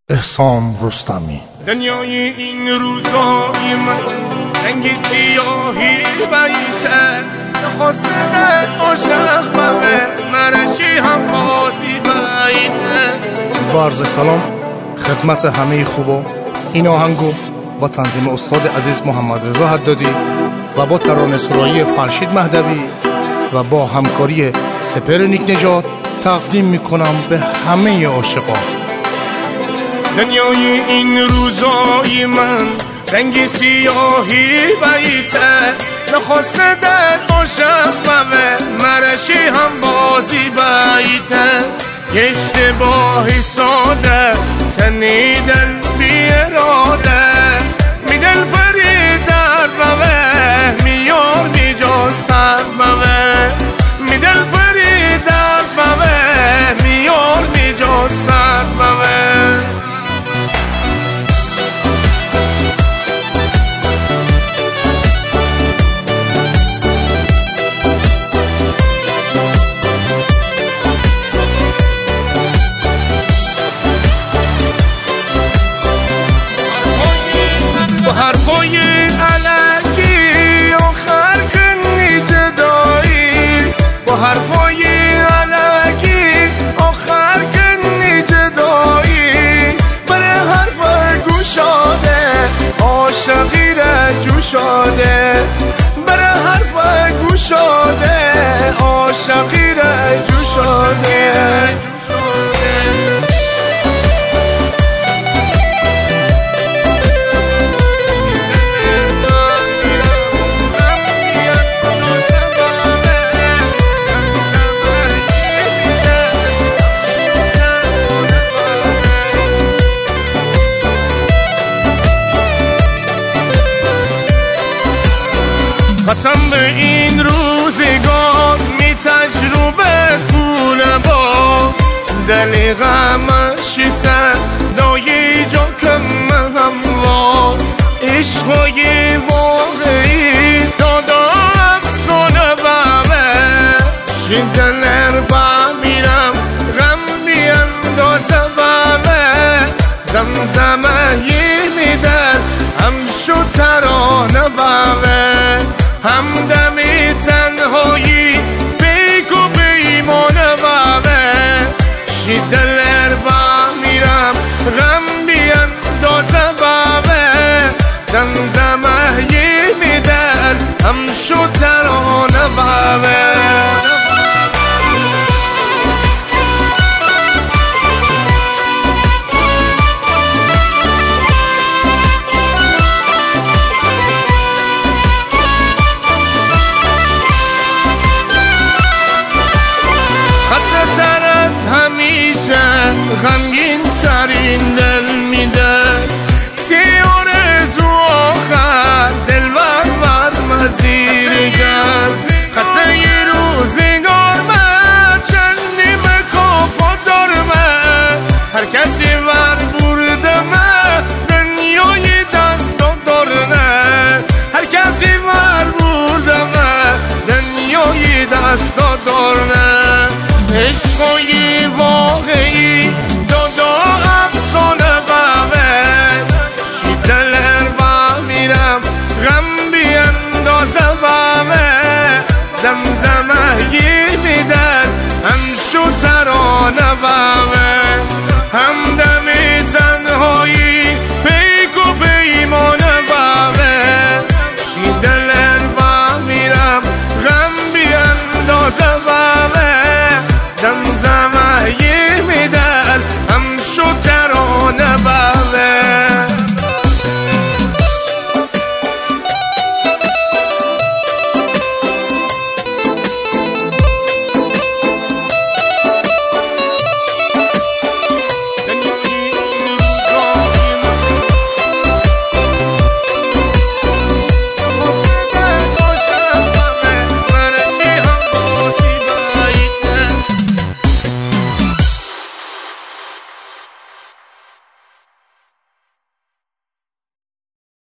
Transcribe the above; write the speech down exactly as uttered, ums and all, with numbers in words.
احسان رستمی. دنیای این روزای من رنگ سیاهی بیته نخواسته عاشق ببه مرشی هم بازی بیته. با عرض سلام خدمت همه خوبا، این آهنگو با تنظیم استاد عزیز محمد رضا حدادی و با ترانه سرایی فرشید مهدوی و با همکاری سپر نیک نژاد تقدیم میکنم به همه عاشقان. دنیای این روزای من رنگ سیاهی بیته نخواسته در عاشق ببه مرشی هم بازی بیته. اشتباهی ساده تنیدن بی اراده میدل پری درد ببه میار میجا سر ببه میدل پری درد ببه میار میجا سر ببه. با حرفای علکی آخر کنی جدایی، با حرفای علکی آخر کنی جدایی. برای حرف گوشاده عاشقی را جوشاده، برای حرف گوشاده عاشقی را جوشاده. قسم به این روزگار می تجربه کنه با دل غمشی صدای جا کم هموار. عشقای واقعی دادا افسانه بمه شدلر بمیرم غم بیندازه بمه. زمزمه یه میدن همشو ترانه بمه همدمی تنهایی بیک و بیمانه بمه. شدلر بمیرم غم بیندازه بمه. زمزمه یه میدن همشو ترانه بمه. همیشه غمگین ترین دل میده تی آرزو آخر دلبر بر مزید